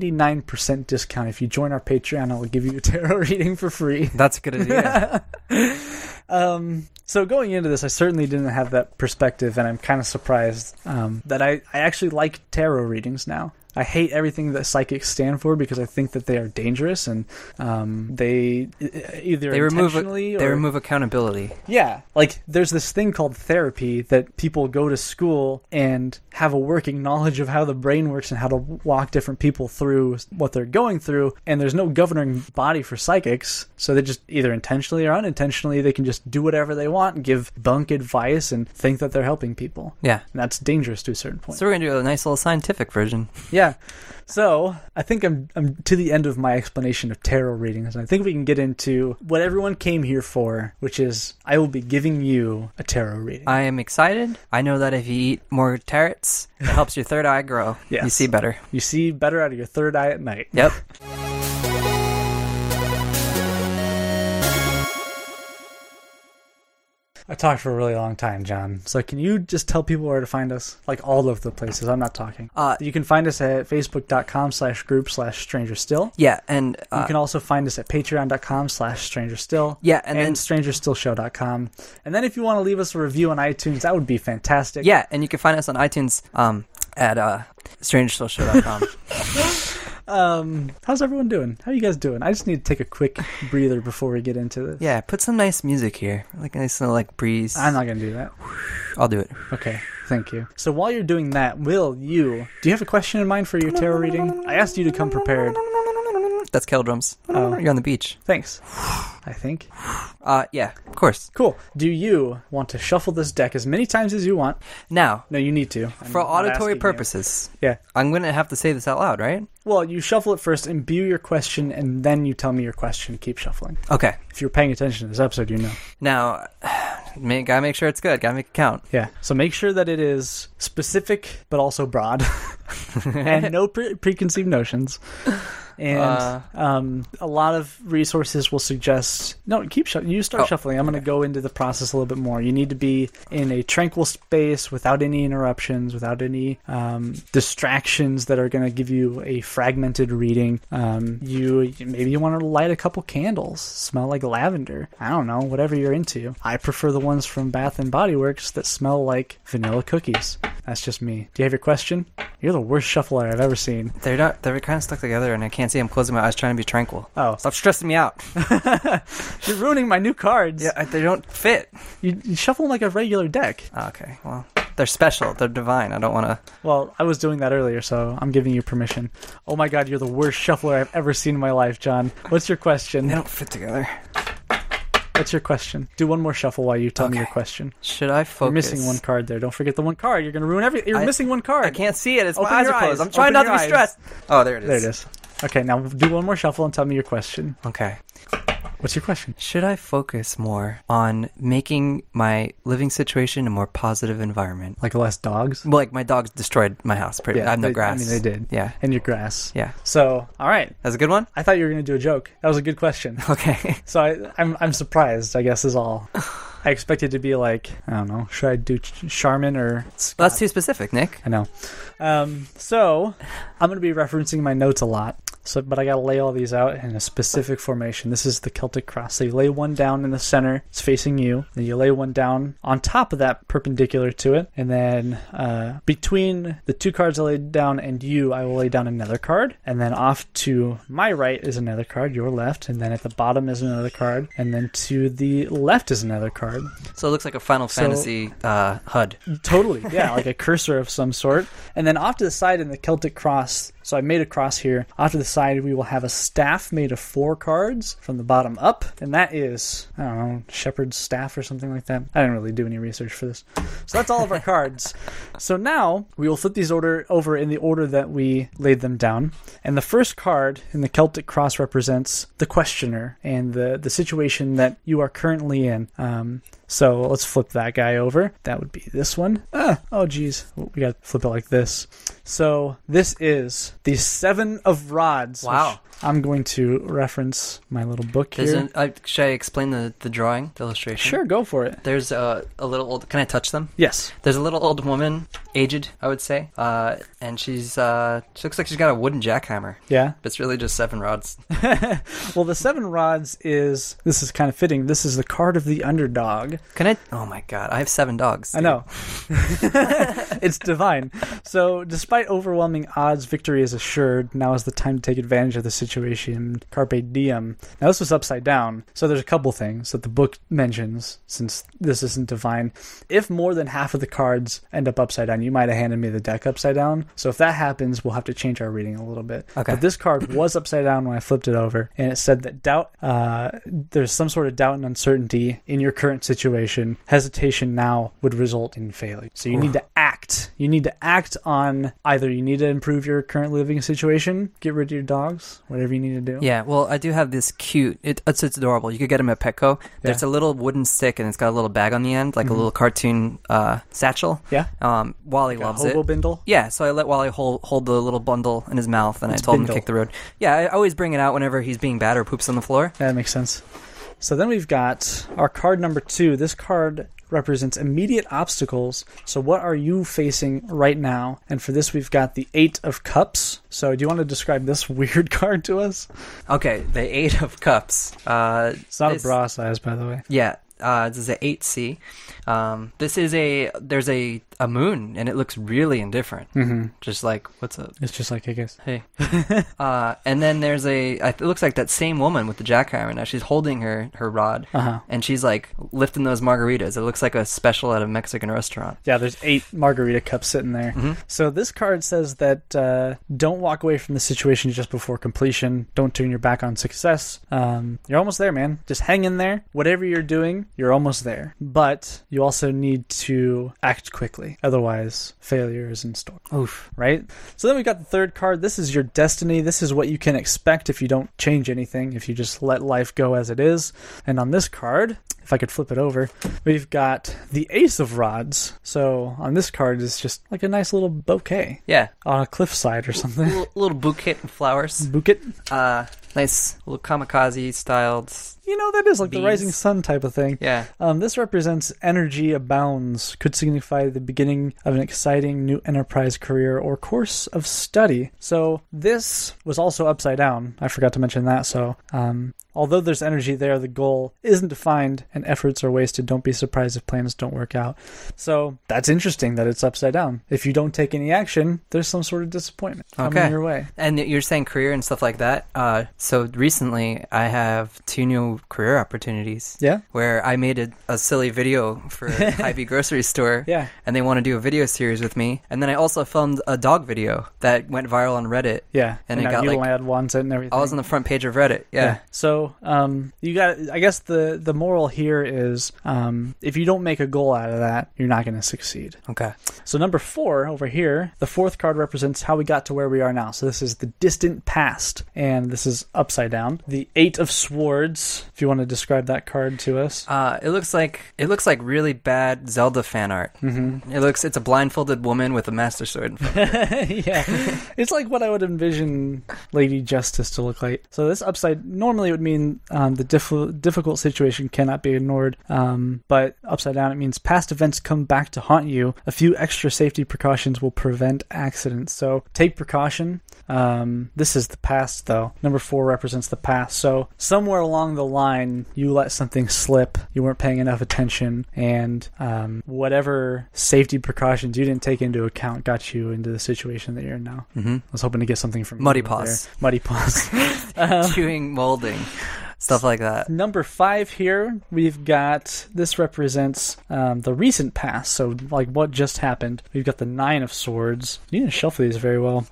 Speaker 2: 99% discount. If you join our Patreon, I will give you a tarot reading for free.
Speaker 1: That's a good idea.
Speaker 2: So going into this, I certainly didn't have that perspective, and I'm kind of surprised that I actually like tarot readings now. I hate everything that psychics stand for because I think that they are dangerous and they remove
Speaker 1: accountability.
Speaker 2: Yeah, like there's this thing called therapy that people go to school and have a working knowledge of how the brain works and how to walk different people through what they're going through, and there's no governing body for psychics, so they just either intentionally or unintentionally they can just do whatever they want and give bunk advice and think that they're helping people.
Speaker 1: Yeah,
Speaker 2: and that's dangerous to a certain point.
Speaker 1: So we're gonna do a nice little scientific version.
Speaker 2: Yeah. So I think I'm to the end of my explanation of tarot readings, and I think we can get into what everyone came here for, which is I will be giving you a tarot reading.
Speaker 1: I am excited. I know that if you eat more tarots, it helps your third eye grow. Yes. You see better.
Speaker 2: You see better out of your third eye at night.
Speaker 1: Yep.
Speaker 2: I talked for a really long time, John. So can you just tell people where to find us? Like all of the places. I'm not talking. You can find us at facebook.com/group/strangerstill.
Speaker 1: Yeah, and
Speaker 2: you can also find us at patreon.com/strangerstill.
Speaker 1: Yeah,
Speaker 2: and strangerstillshow.com. And then if you want to leave us a review on iTunes, that would be fantastic.
Speaker 1: Yeah, and you can find us on iTunes at strangerstillshow.com.
Speaker 2: How's everyone doing? How are you guys doing? I just need to take a quick breather before we get into this.
Speaker 1: Yeah, put some nice music here. Like a nice little breeze.
Speaker 2: I'm not going to do that.
Speaker 1: I'll do it.
Speaker 2: Okay, thank you. So while you're doing that, do you have a question in mind for your tarot reading? I asked you to come prepared.
Speaker 1: That's kettle drums. Oh. You're on the beach.
Speaker 2: Thanks. I think.
Speaker 1: Yeah, of course.
Speaker 2: Cool. Do you want to shuffle this deck as many times as you want?
Speaker 1: Now.
Speaker 2: No, you need to.
Speaker 1: For auditory purposes.
Speaker 2: You. Yeah.
Speaker 1: I'm going to have to say this out loud, right?
Speaker 2: Well, you shuffle it first, imbue your question, and then you tell me your question. Keep shuffling.
Speaker 1: Okay.
Speaker 2: If you're paying attention to this episode, you know.
Speaker 1: Now, gotta make sure it's good. Gotta make it count.
Speaker 2: Yeah. So make sure that it is specific, but also broad. And no preconceived notions. And a lot of resources will suggest you start shuffling. I'm going to go into the process a little bit more. You need to be in a tranquil space without any interruptions, without any distractions that are going to give you a fragmented reading. Maybe you want to light a couple candles, smell like lavender. I don't know, whatever you're into. I prefer the ones from Bath and Body Works that smell like vanilla cookies. That's just me. Do you have your question? You're the worst shuffler I've ever seen.
Speaker 1: They're kind of stuck together, and I can't see them closing my eyes trying to be tranquil.
Speaker 2: Oh.
Speaker 1: Stop stressing me out.
Speaker 2: You're ruining my new cards.
Speaker 1: Yeah, they don't fit.
Speaker 2: You shuffle like a regular deck.
Speaker 1: Okay, well, They're special. They're divine. I don't want to...
Speaker 2: Well, I was doing that earlier, so I'm giving you permission. Oh my god, you're the worst shuffler I've ever seen in my life, John. What's your question?
Speaker 1: They don't fit together.
Speaker 2: What's your question? Do one more shuffle while you tell me your question.
Speaker 1: Should I focus?
Speaker 2: You're missing one card there. Don't forget the one card. You're going to ruin everything. You're missing one card.
Speaker 1: I can't see it. It's
Speaker 2: Open
Speaker 1: my eyes
Speaker 2: your
Speaker 1: are closed.
Speaker 2: eyes.
Speaker 1: I'm trying
Speaker 2: Open
Speaker 1: not to
Speaker 2: your
Speaker 1: be stressed. Oh, there it is.
Speaker 2: There it is. Okay, now do one more shuffle and tell me your question.
Speaker 1: Okay.
Speaker 2: What's your question?
Speaker 1: Should I focus more on making my living situation a more positive environment?
Speaker 2: Like less dogs?
Speaker 1: Well, like my dogs destroyed my house. I have no grass.
Speaker 2: I mean, they did.
Speaker 1: Yeah.
Speaker 2: And your grass.
Speaker 1: Yeah.
Speaker 2: So, all right.
Speaker 1: That's a good one?
Speaker 2: I thought you were going to do a joke. That was a good question.
Speaker 1: Okay.
Speaker 2: So I'm surprised, I guess, is all. I expected to be like, I don't know, should I do Charmin or Scott?
Speaker 1: Well, that's too specific, Nick.
Speaker 2: I know. So I'm going to be referencing my notes a lot. But I got to lay all these out in a specific formation. This is the Celtic cross. So you lay one down in the center. It's facing you. Then you lay one down on top of that, perpendicular to it. And then between the two cards I laid down and you, I will lay down another card. And then off to my right is another card, your left. And then at the bottom is another card. And then to the left is another card.
Speaker 1: So it looks like a Final Fantasy HUD.
Speaker 2: Totally, yeah, like a cursor of some sort. And then off to the side in the Celtic cross, so I made a cross here. Off to the side, we will have a staff made of 4 cards from the bottom up. And that is, I don't know, shepherd's staff or something like that. I didn't really do any research for this. So that's all of our cards. So now we will flip these over in the order that we laid them down. And the first card in the Celtic cross represents the questioner and the situation that you are currently in. So let's flip that guy over. That would be this one. Oh, geez. We got to flip it like this. So this is the 7 of Rods.
Speaker 1: Wow.
Speaker 2: I'm going to reference my little book here.
Speaker 1: Should I explain the drawing, the illustration?
Speaker 2: Sure, go for it.
Speaker 1: There's a little old... Can I touch them?
Speaker 2: Yes.
Speaker 1: There's a little old woman, aged, I would say, and she looks like she's got a wooden jackhammer.
Speaker 2: Yeah.
Speaker 1: But it's really just 7 rods.
Speaker 2: Well, the 7 rods is... This is kind of fitting. This is the card of the underdog.
Speaker 1: Can I... Oh, my God. I have 7 dogs.
Speaker 2: Dude. I know. It's divine. So, despite overwhelming odds, victory is assured. Now is the time to take advantage of the situation. Carpe diem. Now, this was upside down, so there's a couple things that the book mentions, since this isn't divine. If more than half of the cards end up upside down, you might have handed me the deck upside down. So if that happens, we'll have to change our reading a little bit.
Speaker 1: Okay.
Speaker 2: But this card was upside down when I flipped it over, and it said that doubt, there's some sort of doubt and uncertainty in your current situation. Hesitation now would result in failure. So you need to act. You need to act on either you need to improve your current living situation, get rid of your dogs, whatever you need to do.
Speaker 1: Yeah, well, I do have this cute... It's adorable. You could get them at Petco. Yeah. There's a little wooden stick, and it's got a little bag on the end, like a little cartoon satchel.
Speaker 2: Yeah.
Speaker 1: Wally loves it.
Speaker 2: A hobo bindle?
Speaker 1: Yeah, so I let Wally hold the little bundle in his mouth, and I told him to kick the road. Yeah, I always bring it out whenever he's being bad or poops on the floor.
Speaker 2: That makes sense. So then we've got our card number 2. This card represents immediate obstacles. So what are you facing right now? And for this, we've got the 8 of Cups. So do you want to describe this weird card to us?
Speaker 1: Okay, the 8 of Cups.
Speaker 2: It's not a bra size, by the way.
Speaker 1: Yeah. This is an 8C. There's a moon, and it looks really indifferent. Mm-hmm. Just like, what's up?
Speaker 2: It's just like, hey guys.
Speaker 1: Hey. And then there's it looks like that same woman with the jackhammer. Now she's holding her rod, and she's like lifting those margaritas. It looks like a special at a Mexican restaurant.
Speaker 2: Yeah, there's 8 margarita cups sitting there. Mm-hmm. So this card says that don't walk away from the situation just before completion. Don't turn your back on success. You're almost there, man. Just hang in there. Whatever you're doing, you're almost there. But you also need to act quickly. Otherwise, failure is in store.
Speaker 1: Oof.
Speaker 2: Right? So then we got the 3rd card. This is your destiny. This is what you can expect if you don't change anything, if you just let life go as it is. And on this card, if I could flip it over, we've got the Ace of Rods. So on this card is just like a nice little bouquet.
Speaker 1: Yeah.
Speaker 2: On a cliffside or something.
Speaker 1: A little bouquet of flowers.
Speaker 2: Bouquet?
Speaker 1: Nice little kamikaze styled.
Speaker 2: You know, that is like the rising sun type of thing.
Speaker 1: Yeah.
Speaker 2: This represents energy abounds, could signify the beginning of an exciting new enterprise career or course of study. So this was also upside down. I forgot to mention that. So although there's energy there, the goal isn't defined and efforts are wasted. Don't be surprised if plans don't work out. So that's interesting that it's upside down. If you don't take any action, there's some sort of disappointment coming your way.
Speaker 1: And you're saying career and stuff like that. So recently I have 2 new career opportunities.
Speaker 2: Yeah.
Speaker 1: Where I made a silly video for Hy-Vee grocery store.
Speaker 2: Yeah.
Speaker 1: And they want to do a video series with me. And then I also filmed a dog video that went viral on Reddit.
Speaker 2: Yeah.
Speaker 1: And it got
Speaker 2: Udelad wants it and everything.
Speaker 1: I was on the front page of Reddit. Yeah.
Speaker 2: So you got. I guess the moral here is if you don't make a goal out of that, you're not going to succeed.
Speaker 1: Okay.
Speaker 2: So number 4 over here, the 4th card represents how we got to where we are now. So this is the distant past, and this is upside down. The 8 of Swords. If you want to describe that card to us,
Speaker 1: it looks like really bad Zelda fan art. Mm-hmm. It's a blindfolded woman with a Master Sword in front of her.
Speaker 2: Yeah, it's like what I would envision Lady Justice to look like. So this upside normally would mean the difficult situation cannot be ignored, but upside down it means past events come back to haunt you. A few extra safety precautions will prevent accidents. So take precaution. This is the past, though. Number 4 represents the past. So somewhere along the line, you let something slip. You weren't paying enough attention, and whatever safety precautions you didn't take into account got you into the situation that you're in now.
Speaker 1: Mm-hmm.
Speaker 2: I was hoping to get something from
Speaker 1: Muddy Paws.
Speaker 2: Muddy Paws.
Speaker 1: Chewing molding. Stuff like that.
Speaker 2: Number 5 here, we've got, this represents the recent past, so like what just happened. We've got the 9 of Swords. You need to shuffle these very well.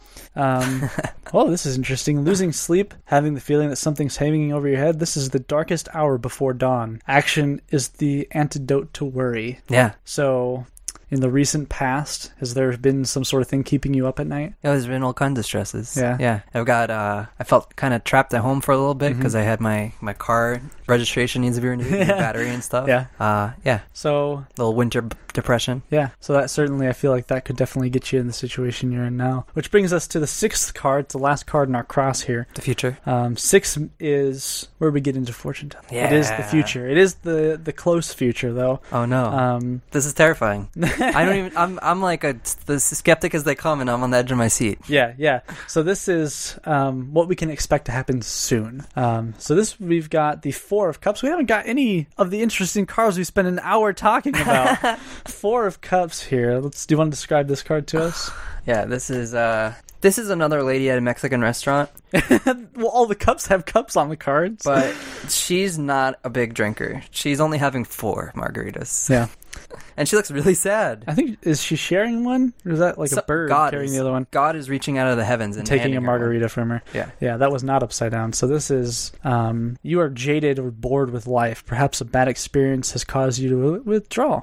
Speaker 2: Oh, this is interesting. Losing sleep, having the feeling that something's hanging over your head. This is the darkest hour before dawn. Action is the antidote to worry.
Speaker 1: Yeah.
Speaker 2: So in the recent past, has there been some sort of thing keeping you up at night?
Speaker 1: Yeah, there's been all kinds of stresses.
Speaker 2: Yeah.
Speaker 1: I've got, I felt kind of trapped at home for a little bit because I had my car registration needs to be renewed, the battery and stuff.
Speaker 2: Yeah. So
Speaker 1: little winter depression.
Speaker 2: Yeah. So that certainly, I feel like that could definitely get you in the situation you're in now. Which brings us to the 6th card, the last card in our cross here.
Speaker 1: The future.
Speaker 2: 6 is where we get into fortune telling.
Speaker 1: Yeah.
Speaker 2: It is the future. It is the close future, though.
Speaker 1: Oh no. This is terrifying. I don't even. I'm like the skeptic as they come, and I'm on the edge of my seat.
Speaker 2: Yeah. So this is what we can expect to happen soon. So we've got the 4 of Cups. We haven't got any of the interesting cards we spent an hour talking about. 4 of Cups here. Do you want to describe this card to us?
Speaker 1: Yeah, this is another lady at a Mexican restaurant.
Speaker 2: Well, all the cups have cups on the cards.
Speaker 1: But she's not a big drinker. She's only having 4 margaritas.
Speaker 2: Yeah.
Speaker 1: And she looks really sad.
Speaker 2: I think, is she sharing one? Or is that like a bird carrying the other one?
Speaker 1: God is reaching out of the heavens and
Speaker 2: taking a margarita from her. Yeah, that was not upside down. So this is, you are jaded or bored with life. Perhaps a bad experience has caused you to withdraw.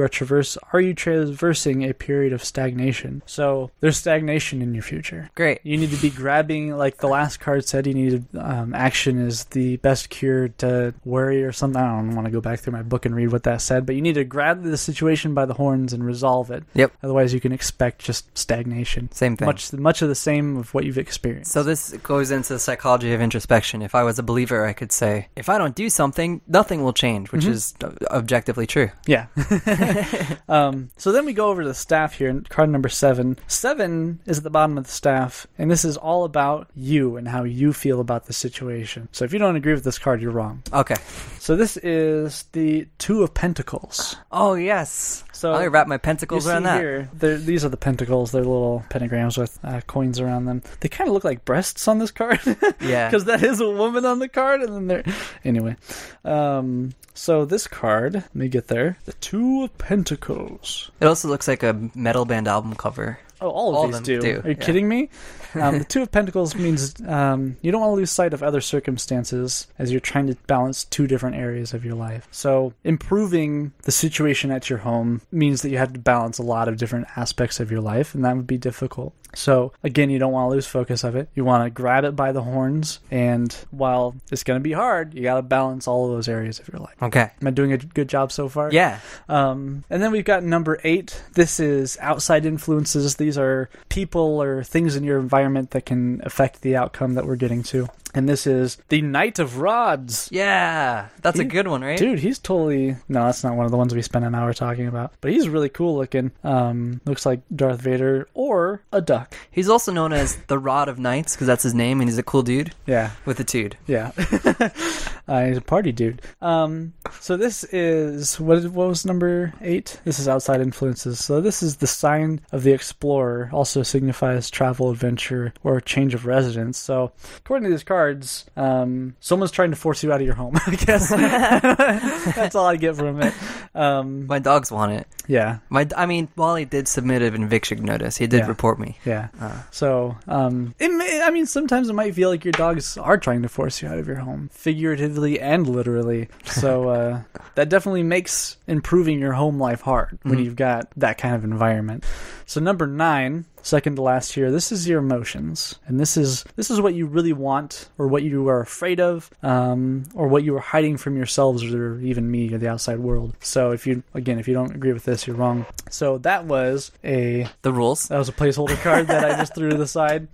Speaker 2: Are you traversing a period of stagnation? So there's stagnation in your future.
Speaker 1: Great.
Speaker 2: You need to be grabbing, like the last card said, you need action is the best cure to worry or something. I don't want to go back through my book and read what that said, but you need to grab the situation by the horns and resolve it.
Speaker 1: Yep.
Speaker 2: Otherwise you can expect just stagnation.
Speaker 1: Same thing.
Speaker 2: Much of the same of what you've experienced.
Speaker 1: So this goes into the psychology of introspection. If I was a believer, I could say, if I don't do something, nothing will change, which is objectively true.
Speaker 2: Yeah. So then we go over to the staff here, card number 7. 7 is at the bottom of the staff, and this is all about you and how you feel about the situation. So if you don't agree with this card, you're wrong.
Speaker 1: Okay.
Speaker 2: So this is the 2 of Pentacles.
Speaker 1: Oh, yes.
Speaker 2: So
Speaker 1: I'll wrap my pentacles around that.
Speaker 2: Here, these are the pentacles. They're little pentagrams with coins around them. They kind of look like breasts on this card.
Speaker 1: Yeah.
Speaker 2: Because that is a woman on the card, and then they're... Anyway. So this card, let me get there. The 2 of Pentacles.
Speaker 1: It also looks like a metal band album cover.
Speaker 2: Oh, all of these do. Are you kidding me? The 2 of Pentacles means you don't want to lose sight of other circumstances as you're trying to balance 2 different areas of your life. So improving the situation at your home means that you have to balance a lot of different aspects of your life, and that would be difficult. So again, you don't want to lose focus of it. You want to grab it by the horns, and while it's going to be hard, you got to balance all of those areas of your life.
Speaker 1: Okay.
Speaker 2: Am I doing a good job so far?
Speaker 1: Yeah.
Speaker 2: And then we've got number 8. This is outside influences. These are people or things in your environment that can affect the outcome that we're getting to. And this is the Knight of Rods.
Speaker 1: Yeah, that's a good one, right?
Speaker 2: Dude, he's totally... No, that's not one of the ones we spent an hour talking about. But he's really cool looking. Looks like Darth Vader or a duck.
Speaker 1: He's also known as the Rod of Knights because that's his name, and he's a cool dude.
Speaker 2: Yeah.
Speaker 1: With a tude.
Speaker 2: Yeah. He's a party dude. So this is... What was number 8? This is Outside Influences. So this is the sign of the explorer. Also signifies travel, adventure, or change of residence. So according to these cards, someone's trying to force you out of your home, I guess. That's all I get from it.
Speaker 1: My dogs want it.
Speaker 2: Yeah.
Speaker 1: Wally did submit an eviction notice. He did report me.
Speaker 2: Yeah. So, sometimes it might feel like your dogs are trying to force you out of your home, figuratively and literally. So, that definitely makes improving your home life hard when you've got that kind of environment. So number 9, second to last here, this is your emotions. And this is what you really want, or what you are afraid of, or what you are hiding from yourselves, or even me, or the outside world. So if you don't agree with this, you're wrong. So that was
Speaker 1: the rules.
Speaker 2: That was a placeholder card that I just threw to the side.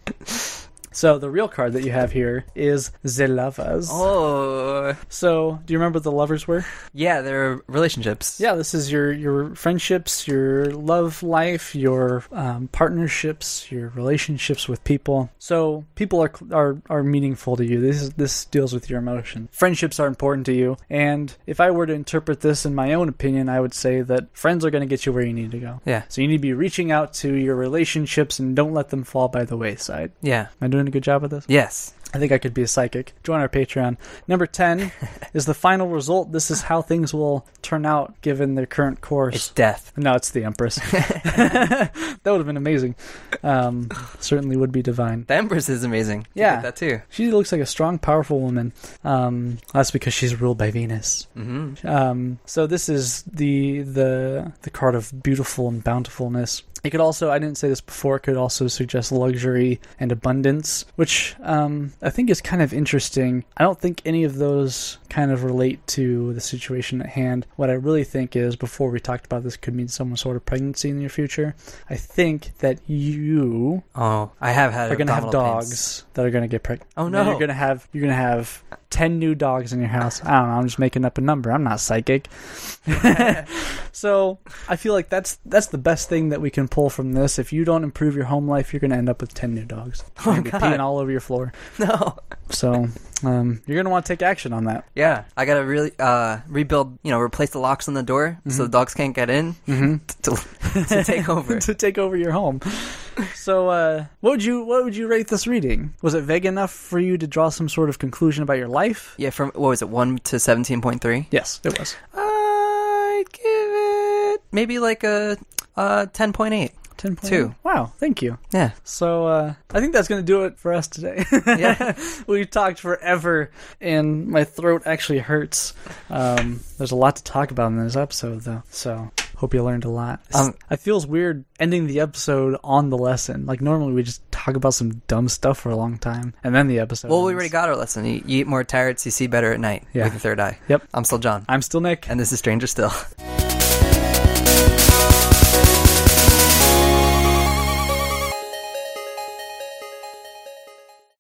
Speaker 2: So the real card that you have here is the Lovers.
Speaker 1: Oh.
Speaker 2: So do you remember what the Lovers were?
Speaker 1: Yeah, they're relationships.
Speaker 2: Yeah, this is your friendships, your love life, your partnerships, your relationships with people. So people are meaningful to you. This deals with your emotion. Friendships are important to you. And if I were to interpret this in my own opinion, I would say that friends are going to get you where you need to go.
Speaker 1: Yeah.
Speaker 2: So you need to be reaching out to your relationships and don't let them fall by the wayside.
Speaker 1: Yeah.
Speaker 2: Am I doing a good job with this?
Speaker 1: Yes.
Speaker 2: I think I could be a psychic. Join our Patreon. Number 10 is the final result. This is how things will turn out given their current course.
Speaker 1: It's death.
Speaker 2: No, it's the Empress. That would have been amazing. Certainly would be divine.
Speaker 1: The Empress is amazing.
Speaker 2: Yeah.
Speaker 1: That too.
Speaker 2: She looks like a strong, powerful woman. That's because she's ruled by Venus.
Speaker 1: Mm-hmm.
Speaker 2: So this is the card of beautiful and bountifulness. It could also, I didn't say this before, it could also suggest luxury and abundance, which I think is kind of interesting. I don't think any of those kind of relate to the situation at hand. What I really think is, before we talked about this, could mean some sort of pregnancy in your future. I think that you
Speaker 1: I have had
Speaker 2: are going to have dogs
Speaker 1: pains.
Speaker 2: that are going to get pregnant.
Speaker 1: Oh no!
Speaker 2: You're going to have 10 new dogs in your house. I don't know. I'm just making up a number. I'm not psychic. So I feel like that's the best thing that we can pull from this. If you don't improve your home life, you're going to end up with 10 new dogs. You're going to be peeing all over your floor.
Speaker 1: No.
Speaker 2: So you're going to want to take action on that.
Speaker 1: Yeah. I got to really rebuild, replace the locks on the door so the dogs can't get in to take over.
Speaker 2: To take over your home. So what would you rate this reading? Was it vague enough for you to draw some sort of conclusion about your life?
Speaker 1: Yeah, from, what was it, 1 to 17.3?
Speaker 2: Yes, it was.
Speaker 1: I'd give it maybe like a 10.8.
Speaker 2: 10.2. Wow, thank you.
Speaker 1: Yeah.
Speaker 2: So I think that's going to do it for us today.
Speaker 1: Yeah.
Speaker 2: We talked forever, and my throat actually hurts. There's a lot to talk about in this episode, though, so hope you learned a lot. It feels weird ending the episode on the lesson. Like, normally we just talk about some dumb stuff for a long time, and then the episode
Speaker 1: Well,
Speaker 2: ends.
Speaker 1: we already got our lesson. You eat more carrots, you see better at night with your third eye.
Speaker 2: Yep.
Speaker 1: I'm still John.
Speaker 2: I'm still Nick.
Speaker 1: And this is Stranger Still.